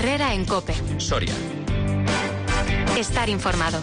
Herrera en COPE. Soria. Estar informado.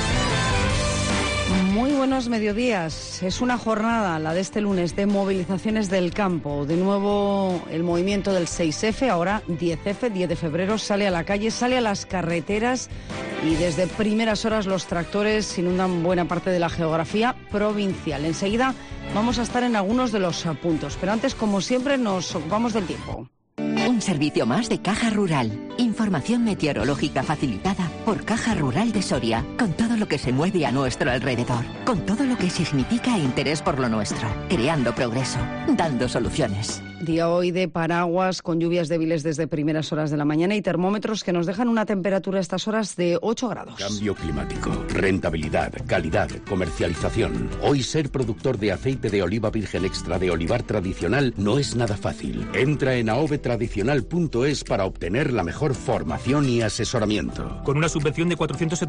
Muy buenos mediodías. Es una jornada, la de este lunes, de movilizaciones del campo. De nuevo el movimiento del 6F, ahora 10F, 10 de febrero, sale a la calle, sale a las carreteras y desde primeras horas los tractores inundan buena parte de la geografía provincial. Enseguida vamos a estar en algunos de los puntos, pero antes, como siempre, nos ocupamos del tiempo. Un servicio más de Caja Rural. Información meteorológica facilitada por Caja Rural de Soria, con todo lo que se mueve a nuestro alrededor, con todo lo que significa interés por lo nuestro, creando progreso, dando soluciones. Día hoy de paraguas, con lluvias débiles desde primeras horas de la mañana y termómetros que nos dejan una temperatura a estas horas de 8 grados. Cambio climático, rentabilidad, calidad, comercialización. Hoy ser productor de aceite de oliva virgen extra de olivar tradicional no es nada fácil. Entra en aovetradicional.es para obtener la mejor formación y asesoramiento. Con una subvención de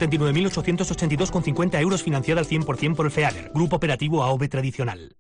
479.882,50 euros financiada al 100% por el FEADER, Grupo Operativo AOVE Tradicional.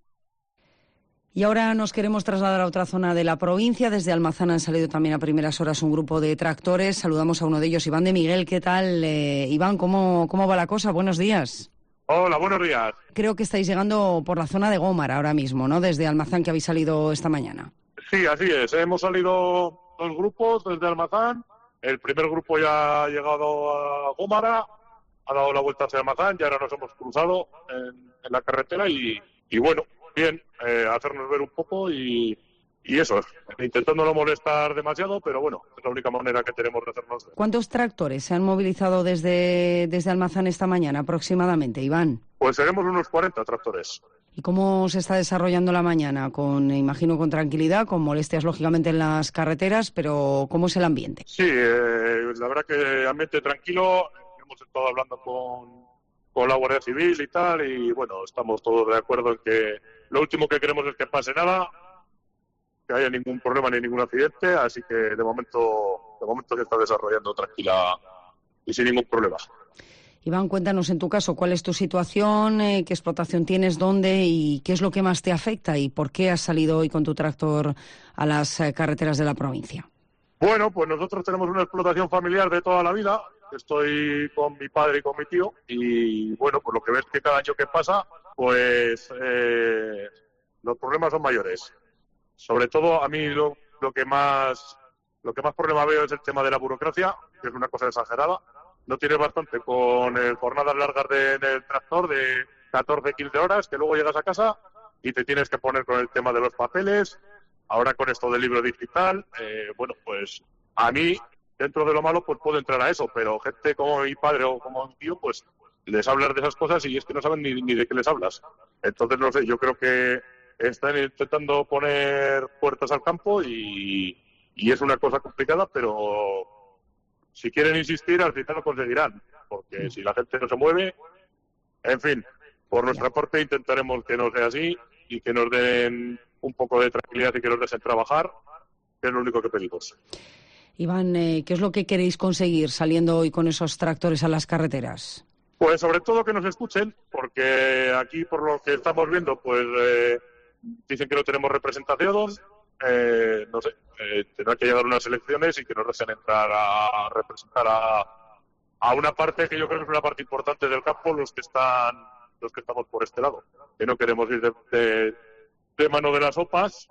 Y ahora nos queremos trasladar a otra zona de la provincia. Desde Almazán han salido también a primeras horas un grupo de tractores. Saludamos a uno de ellos, Iván de Miguel. ¿Qué tal, Iván? ¿Cómo va la cosa? Buenos días. Hola, buenos días. Creo que estáis llegando por la zona de Gómara ahora mismo, ¿no? Desde Almazán, que habéis salido esta mañana. Sí, así es. Hemos salido dos grupos desde Almazán. El primer grupo ya ha llegado a Gómara, ha dado la vuelta hacia Almazán y ahora nos hemos cruzado en la carretera y bueno, bien, hacernos ver un poco y eso, intentando no molestar demasiado, pero bueno, es la única manera que tenemos de hacernos ver. ¿Cuántos tractores se han movilizado desde Almazán esta mañana aproximadamente, Iván? Pues seremos unos 40 tractores. ¿Y cómo se está desarrollando la mañana? Imagino con tranquilidad, con molestias lógicamente en las carreteras, pero ¿cómo es el ambiente? Sí, la verdad que ambiente tranquilo. Hemos estado hablando con la Guardia Civil y tal, y bueno, estamos todos de acuerdo en que lo último que queremos es que pase nada, que haya ningún problema ni ningún accidente, así que de momento se está desarrollando tranquila y sin ningún problema. Iván, cuéntanos en tu caso, ¿cuál es tu situación? ¿Qué explotación tienes? ¿Dónde? ¿Y qué es lo que más te afecta? ¿Y por qué has salido hoy con tu tractor a las carreteras de la provincia? Bueno, pues nosotros tenemos una explotación familiar de toda la vida. Estoy con mi padre y con mi tío. Y bueno, pues lo que ves que cada año que pasa, pues los problemas son mayores. Sobre todo a mí lo que más problema veo es el tema de la burocracia, que es una cosa exagerada. No tienes bastante con jornadas largas en el tractor de 14, 15 horas, que luego llegas a casa y te tienes que poner con el tema de los papeles. Ahora con esto del libro digital, bueno, pues a mí, dentro de lo malo, pues puedo entrar a eso, pero gente como mi padre o como mi tío, pues les hablas de esas cosas y es que no saben ni de qué les hablas. Entonces, no sé, yo creo que están intentando poner puertas al campo y es una cosa complicada, pero si quieren insistir, al final lo conseguirán, porque si la gente no se mueve, en fin, por nuestra parte intentaremos que no sea así y que nos den un poco de tranquilidad y que nos dejen trabajar, que es lo único que pedimos. Iván, ¿qué es lo que queréis conseguir saliendo hoy con esos tractores a las carreteras? Pues sobre todo que nos escuchen, porque aquí por lo que estamos viendo, pues dicen que no tenemos representación. No sé, tendrá que llegar unas elecciones y que nos dejen entrar a representar a una parte que yo creo que es una parte importante del campo, los que estamos por este lado, que no queremos ir de mano de las sopas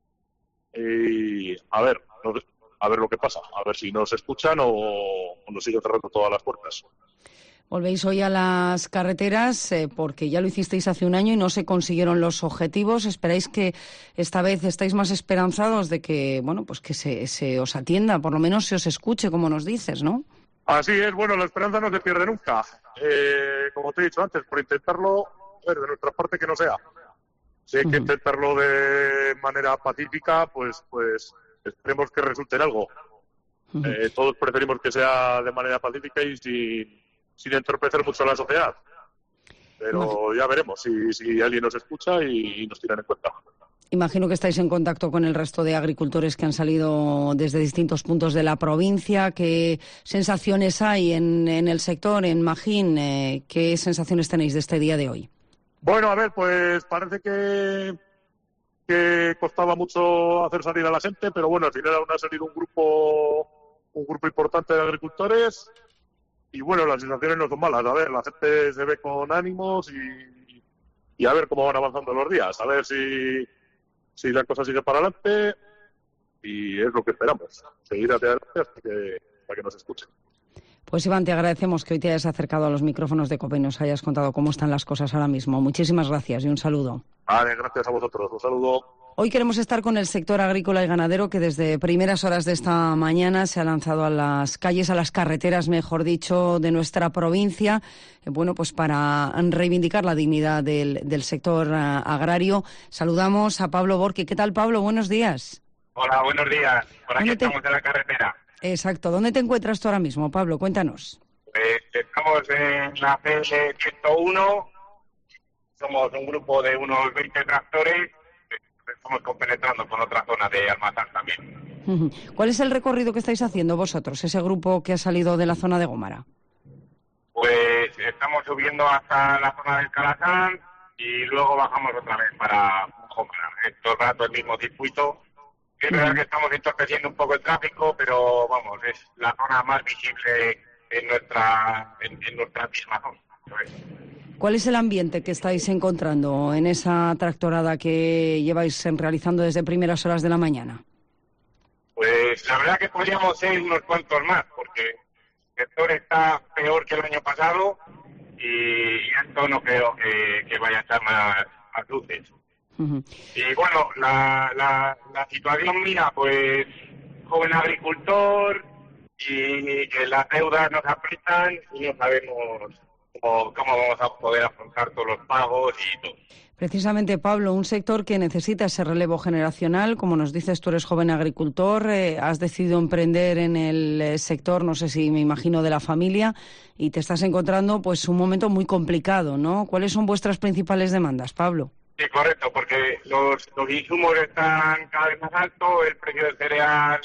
y a ver lo que pasa, a ver si nos escuchan o nos siguen cerrando todas las puertas. Volvéis hoy a las carreteras porque ya lo hicisteis hace un año y no se consiguieron los objetivos. ¿Esperáis que esta vez estáis más esperanzados de que, bueno, pues que se os atienda, por lo menos se os escuche, como nos dices, ¿no? Así es, bueno, la esperanza no se pierde nunca. Como te he dicho antes, por intentarlo, de nuestra parte que no sea. Si hay que intentarlo de manera pacífica, pues esperemos que resulte en algo. Todos preferimos que sea de manera pacífica y sin entorpecer mucho a la sociedad. Pero ya veremos si alguien nos escucha y nos tiran en cuenta. Imagino que estáis en contacto con el resto de agricultores que han salido desde distintos puntos de la provincia. ¿Qué sensaciones hay en el sector, en Magín? ¿Qué sensaciones tenéis de este día de hoy? Bueno, a ver, pues parece que costaba mucho hacer salir a la gente, pero bueno, al final aún ha salido un grupo un grupo importante de agricultores y bueno, las sensaciones no son malas. A ver, la gente se ve con ánimos y a ver cómo van avanzando los días, a ver si la cosa sigue para adelante y es lo que esperamos, seguir hacia adelante hasta que nos escuchen. Pues Iván, te agradecemos que hoy te hayas acercado a los micrófonos de COPE y nos hayas contado cómo están las cosas ahora mismo. Muchísimas gracias y un saludo. Vale, gracias a vosotros. Un saludo. Hoy queremos estar con el sector agrícola y ganadero que desde primeras horas de esta mañana se ha lanzado a las calles, a las carreteras, mejor dicho, de nuestra provincia, bueno, pues para reivindicar la dignidad del sector agrario. Saludamos a Pablo Borque. ¿Qué tal, Pablo? Buenos días. Hola, buenos días. Por aquí estamos en la carretera. Exacto. ¿Dónde te encuentras tú ahora mismo, Pablo? Cuéntanos. Estamos en la CS 101. Somos un grupo de unos 20 tractores. Estamos compenetrando con otra zona de Almazán también. ¿Cuál es el recorrido que estáis haciendo vosotros, ese grupo que ha salido de la zona de Gómara? Pues estamos subiendo hasta la zona del Calazán y luego bajamos otra vez para Gómara. Todo el rato el mismo circuito. Es verdad que estamos entorpeciendo un poco el tráfico, pero vamos, es la zona más visible en nuestra misma zona. ¿Cuál es el ambiente que estáis encontrando en esa tractorada que lleváis realizando desde primeras horas de la mañana? Pues la verdad que podríamos ser unos cuantos más, porque el sector está peor que el año pasado y esto no creo que vaya a estar más luces. Y bueno, la situación mía, pues joven agricultor y que las deudas nos aprietan y no sabemos cómo vamos a poder afrontar todos los pagos y todo. Precisamente, Pablo, un sector que necesita ese relevo generacional, como nos dices, tú eres joven agricultor, has decidido emprender en el sector, no sé si me imagino, de la familia, y te estás encontrando pues un momento muy complicado, ¿no? ¿Cuáles son vuestras principales demandas, Pablo? Sí, correcto, porque los insumos están cada vez más altos, el precio del cereal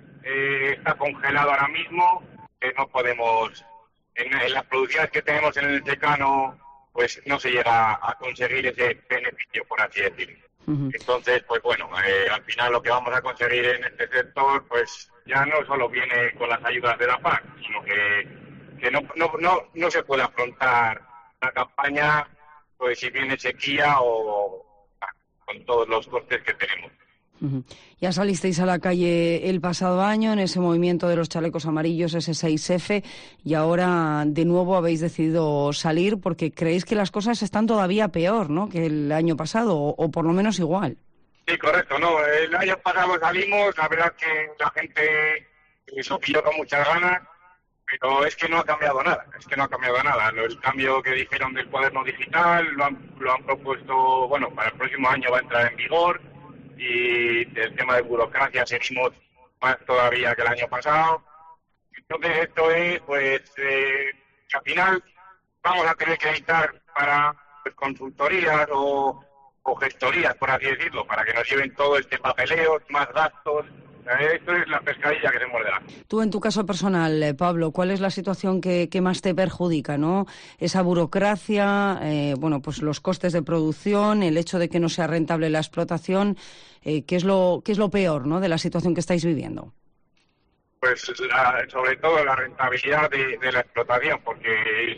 está congelado ahora mismo, que no podemos, en las producciones que tenemos en el secano, pues no se llega a conseguir ese beneficio, por así decirlo. Entonces, pues bueno, al final lo que vamos a conseguir en este sector, pues ya no solo viene con las ayudas de la PAC, sino que no se puede afrontar la campaña pues si viene sequía o con todos los costes que tenemos. Ya salisteis a la calle el pasado año en ese movimiento de los chalecos amarillos, ese 6F, y ahora de nuevo habéis decidido salir porque creéis que las cosas están todavía peor, ¿no?, que el año pasado, o por lo menos igual. Sí, correcto, no, el año pasado salimos, la verdad que la gente se pilló con muchas ganas, pero es que no ha cambiado nada, El cambio que dijeron del cuaderno digital lo han propuesto, bueno, para el próximo año va a entrar en vigor, y el tema de burocracia seguimos más todavía que el año pasado. Entonces esto es, pues, que al final vamos a tener que necesitar para consultorías o gestorías, por así decirlo, para que nos lleven todo este papeleo, más gastos. Esto es la pescadilla que se muerde. Tú, en tu caso personal, Pablo, ¿cuál es la situación que más te perjudica, ¿no? Esa burocracia, bueno, pues los costes de producción, el hecho de que no sea rentable la explotación, ¿qué es lo peor, ¿no?, de la situación que estáis viviendo? Pues sobre todo la rentabilidad de la explotación, porque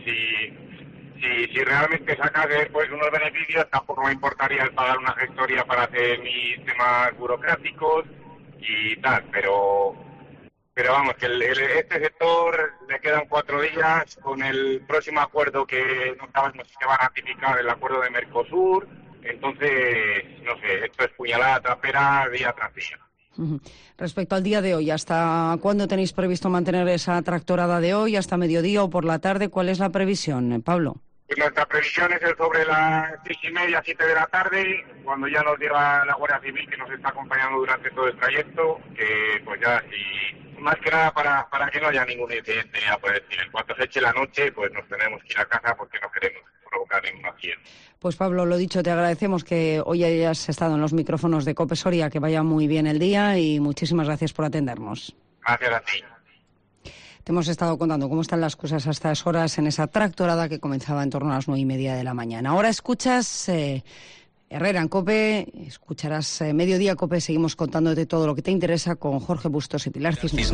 si realmente sacase pues unos beneficios, tampoco me importaría el pagar una gestoría para hacer mis temas burocráticos y tal, pero vamos, que este sector le quedan 4 días con el próximo acuerdo que no sabemos si se va a ratificar, el acuerdo de Mercosur. Entonces, no sé, esto es puñalada trapera día tras día. Respecto al día de hoy, ¿hasta cuándo tenéis previsto mantener esa tractorada de hoy? ¿Hasta mediodía o por la tarde? ¿Cuál es la previsión, Pablo? Pues nuestra previsión es sobre las 6:30, 7 de la tarde, cuando ya nos llega la Guardia Civil, que nos está acompañando durante todo el trayecto, que pues ya, y más que nada para que no haya ningún incidente, ya puede decir. En cuanto se eche la noche, pues nos tenemos que ir a casa porque no queremos provocar ningún accidente. Pues Pablo, lo dicho, te agradecemos que hoy hayas estado en los micrófonos de COPE Soria, que vaya muy bien el día y muchísimas gracias por atendernos. Gracias a ti. Te hemos estado contando cómo están las cosas a estas horas en esa tractorada que comenzaba en torno a las 9:30 de la mañana. Ahora escuchas Herrera en COPE, escucharás Mediodía COPE, seguimos contándote todo lo que te interesa con Jorge Bustos y Pilar Cisneros.